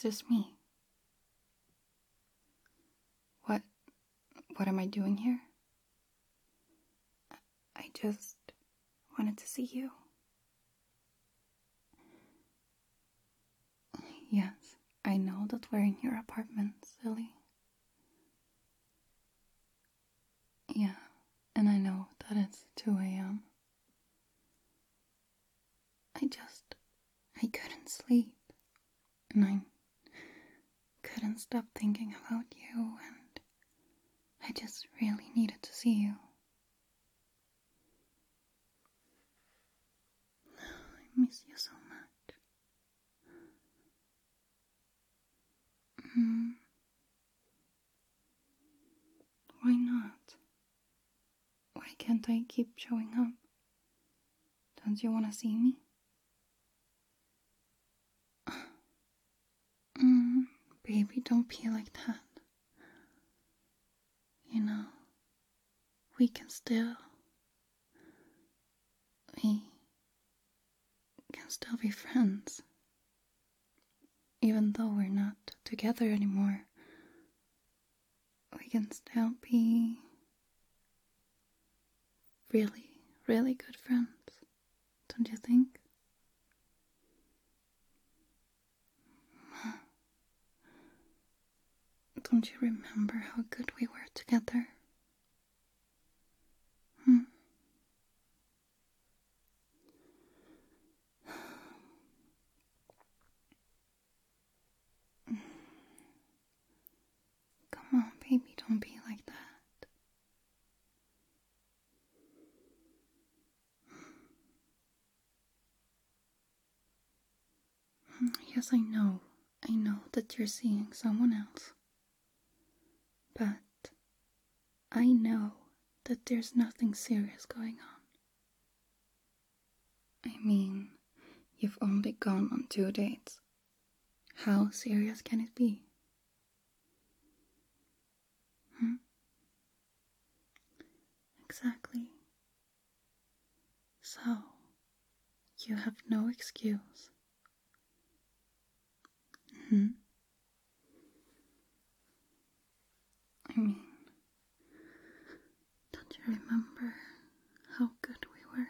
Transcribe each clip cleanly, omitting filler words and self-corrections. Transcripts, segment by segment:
just me. What am I doing here? I just wanted to see you. Yes, I know that we're in your apartment, silly. Yeah, and I know that it's 2 a.m. I couldn't sleep. And I couldn't stop thinking about you, and I just really needed to see you. I miss you so much. Why not? Why can't I keep showing up? Don't you want to see me? Baby, don't be like that. You know, we can still be friends. Even though we're not together anymore, we can still be really, really good friends. Don't you think? Don't you remember how good we were together? Come on, baby, don't be like that. Yes, I know that you're seeing someone else. But I know that there's nothing serious going on. I mean, you've only gone on 2 dates. How serious can it be? Exactly. So, you have no excuse. I mean, don't you remember how good we were?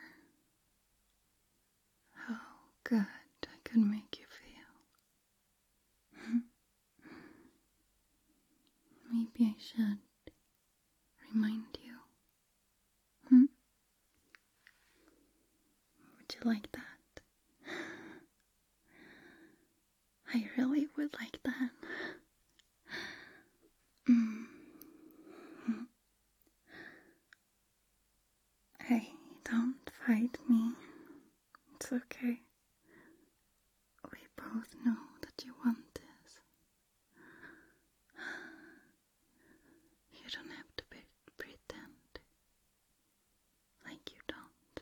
How good I could make you feel? Maybe I should remind you. Would you like that? I really would like that. Hey, don't fight me. It's okay. We both know that you want this. You don't have to pretend like you don't.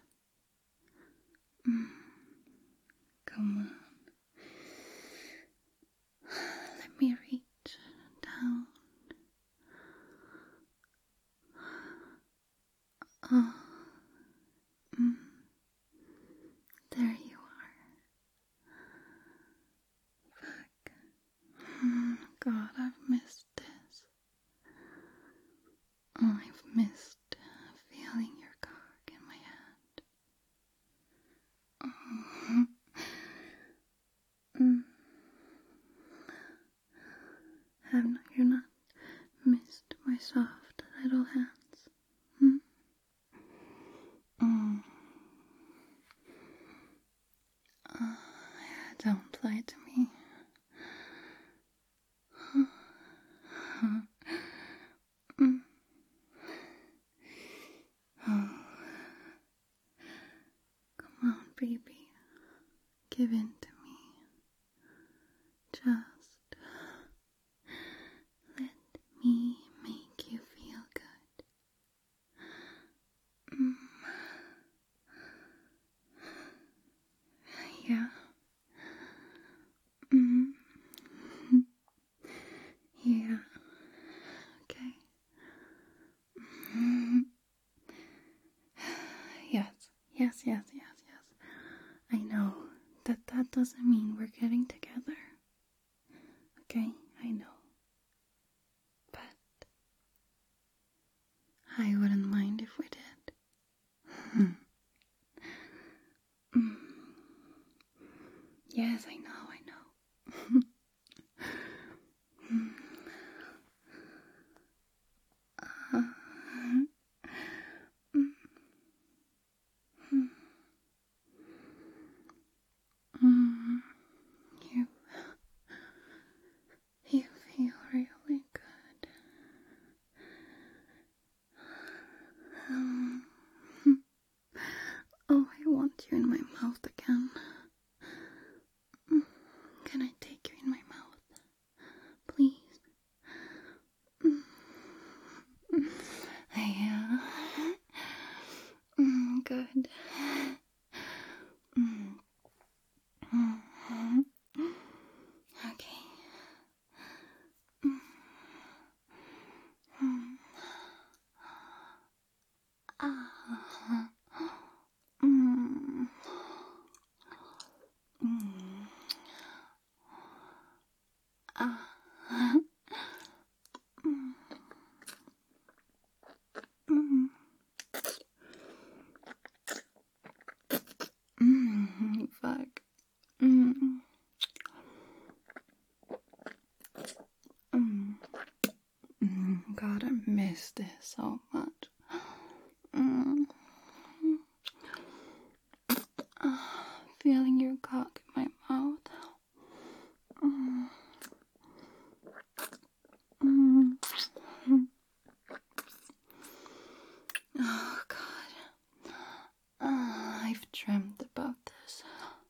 Come on. Let me reach down. Oh. There you are. Fuck. God, I've missed this. Oh, I've missed feeling your cock in my hand. Have you not missed my soft little hands? Don't lie to me. Come on, baby. Give in to me. Just let me make you feel good. Yeah. Yeah. Okay. Yes. I know that doesn't mean we're getting together. I know. But I wouldn't mind if we did. Yes, I know. You, you feel really good. Oh, I want you in my mouth again. Can I take you in my mouth? Please? Yeah. Good. Okay. Fuck. God, I miss this so much. Feeling your cock in my mouth. Oh God. I've dreamt about this.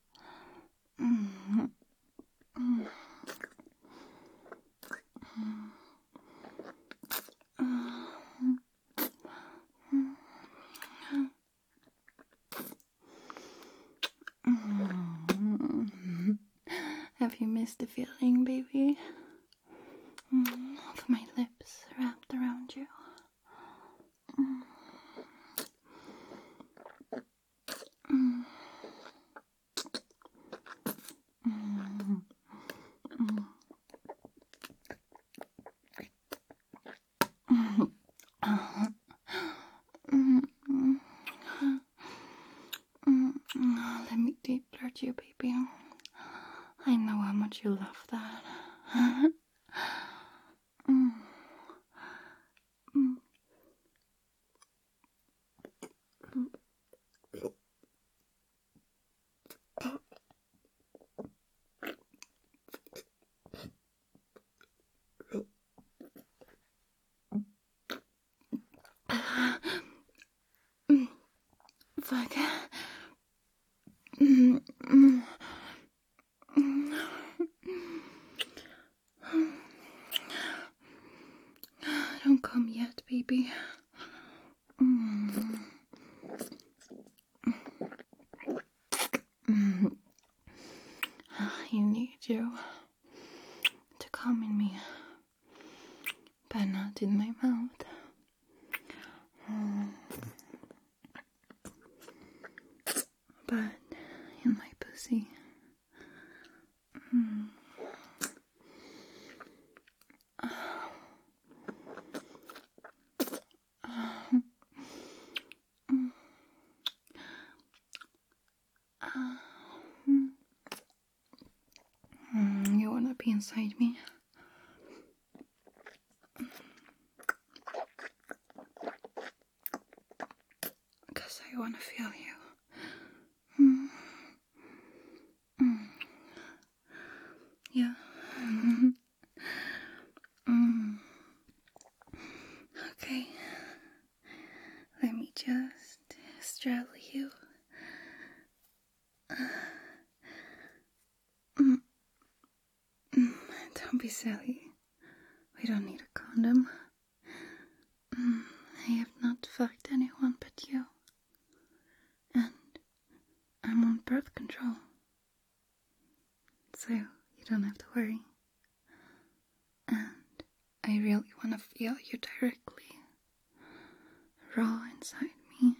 Have you missed the feeling, baby? Of my lips wrapped around you. Let me deep throat you, baby. I know how much you love that. Fuck. Don't come yet, baby. I need you to come in me, but not in my mouth. But in my pussy. You wanna be inside me? Because I wanna feel you. Yeah. Okay. Let me just straddle you. Don't be silly. We don't need a condom. I have not fucked anyone but you. And I'm on birth control. So you don't have to worry. And I really want to feel you directly. Raw inside me.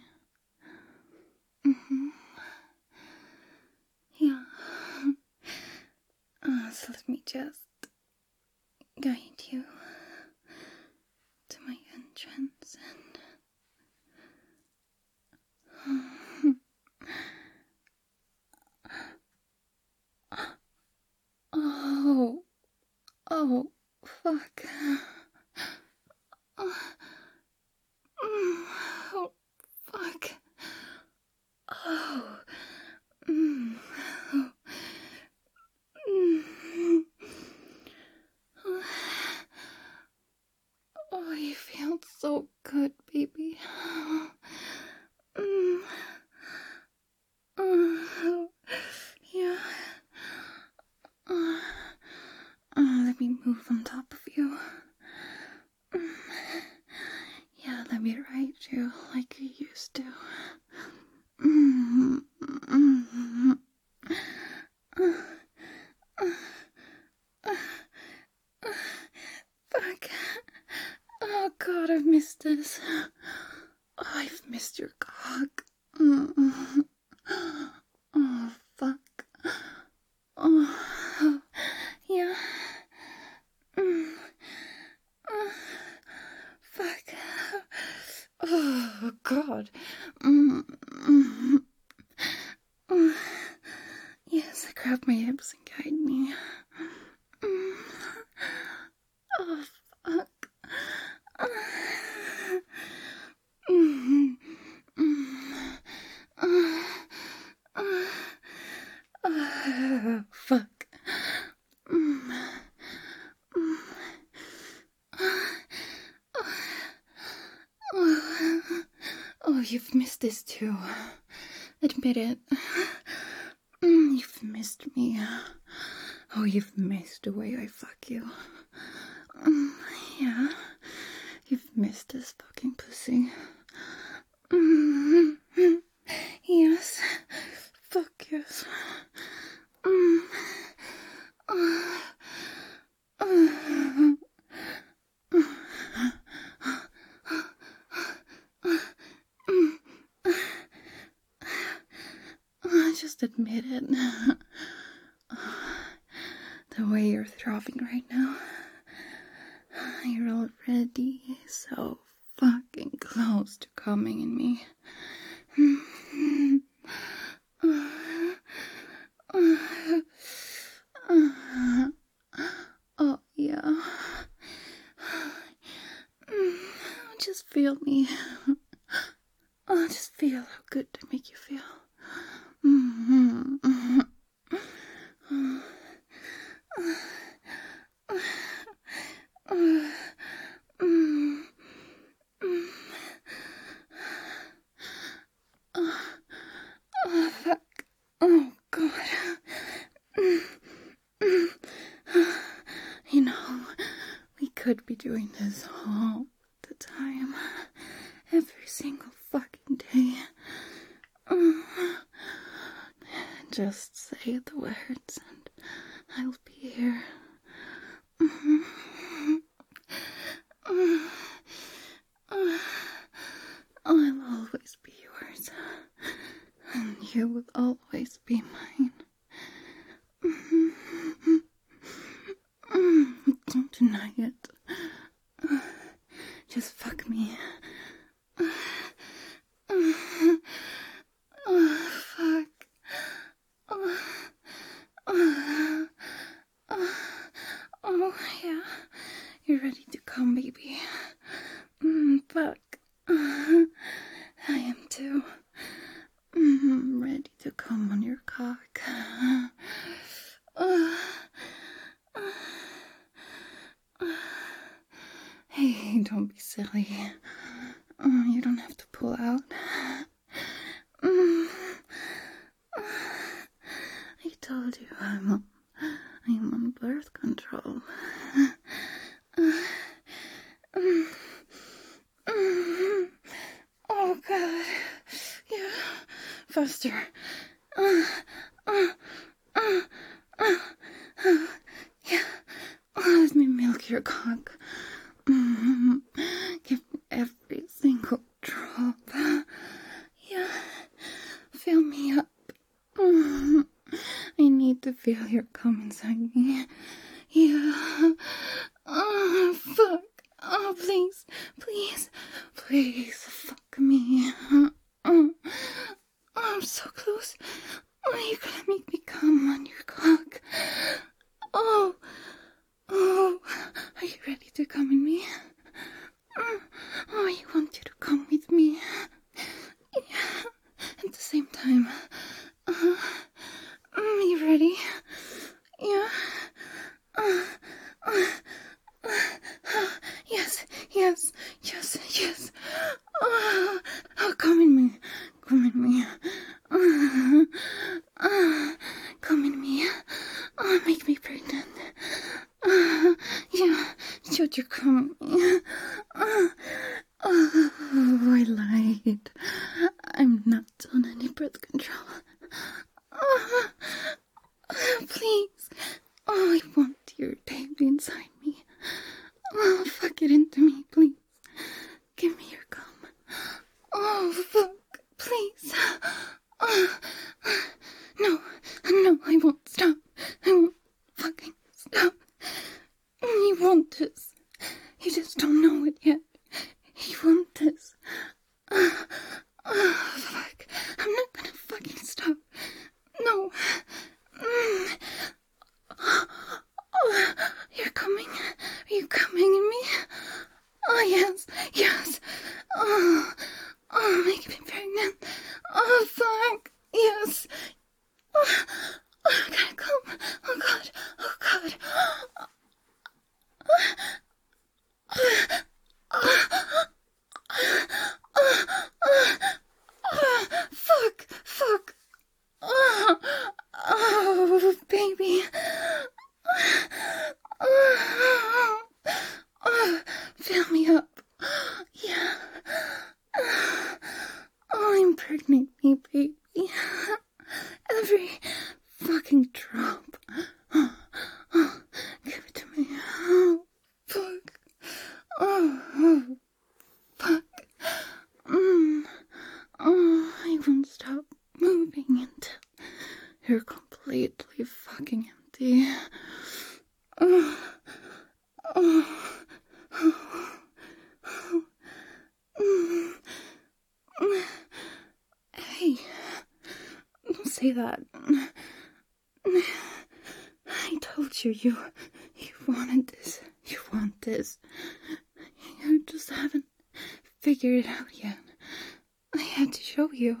Yeah. So let me just fuck. Oh, fuck. Oh. Mm. Oh, you feel so good, baby. Mm. Yeah. Let me move on top of you. Yeah, let me ride you like you used to. Fuck. Oh god, I've missed this. Oh, I've missed your cock. Oh, fuck. Oh, yeah. Fuck. Oh, God. Yes, grab my hips and guide me. Oh, fuck. Fuck. Oh, you've missed this too. Admit it. You've missed me. Oh, you've missed the way I fuck you. Yeah. You've missed this fucking pussy. Yes. Fuck yes. Just admit it. The way you're throbbing right now. You're already so fucking close to coming in me. Oh, yeah. Just feel me. Oh, just feel how good I make you feel. Oh, fuck. Oh, God. You know, we could be doing this all the time. Every single fucking day. Just say the words and I'll be here. I'll always be yours. And you will always be mine. Don't deny it. Just fuck me. Oh, fuck. Oh, yeah. You're ready to come, baby. Fuck. I am too. Ready to come on your cock. Hey, don't be silly. You don't have to pull out. I told you I'm on birth control. Oh God. Yeah. Faster. Yeah. Let me milk your cock. Give me every single drop. Yeah. Fill me up. I need to feel your cum inside me. Yeah. Oh, fuck. Oh, please. Please. Please, fuck me. Oh, I'm so close. Oh, you're gonna make me come on your cock. Oh. Oh, Are you ready to come with me? Oh, I want you to come with me. Yeah. At the same time. Are you ready? Yeah. Yes, yes, yes, yes. Oh, come in me. Come in me. Come in me. Oh, make me pregnant. Yeah, should you come in me? Oh, I lied. I'm not on any birth control. Please. Oh, I want your baby inside me. Oh, fuck it into me, please. Give me your cum. Oh, fuck. Please. Oh, no, I won't stop. I won't fucking stop. You want this. You just don't know it yet. You want this. Oh, fuck. I'm not gonna fucking stop. No. You're coming? Are you coming in me? Oh, yes, yes. Oh, make me pregnant. Oh, fuck. Yes. Oh, I gotta come. Oh, God. Oh, God. Fuck. Oh, baby. Fill me up. Yeah. Oh, impregnate me, baby. Every fucking drop. Give it to me. Oh, fuck. Oh, fuck. Oh, I won't stop moving until you're completely fucking empty. Hey, don't say that. I told you wanted this. You want this. You just haven't figured it out yet. I had to show you.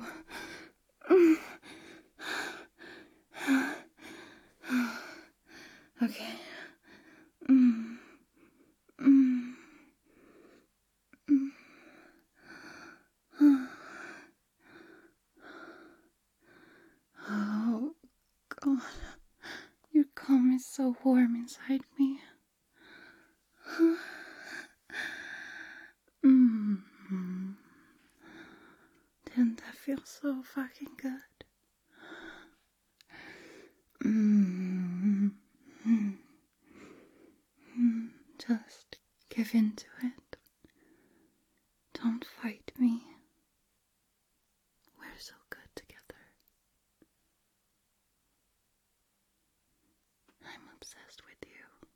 Okay. Oh, God. Your cum is so warm inside me. Didn't that feel so fucking good? Just give in to it. Don't fight me. We're so good together. I'm obsessed with you.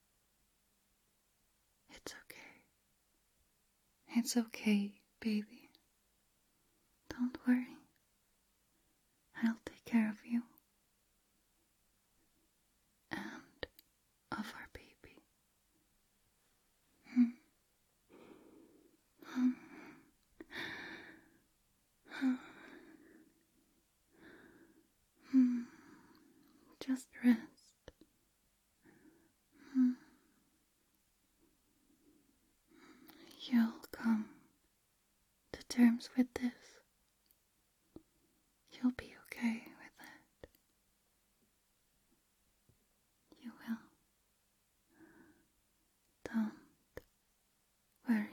It's okay. It's okay, baby. Don't worry. I'll take care of you. And of our baby. Just rest. You'll come to terms with this. You'll be okay with it. You will. Don't worry.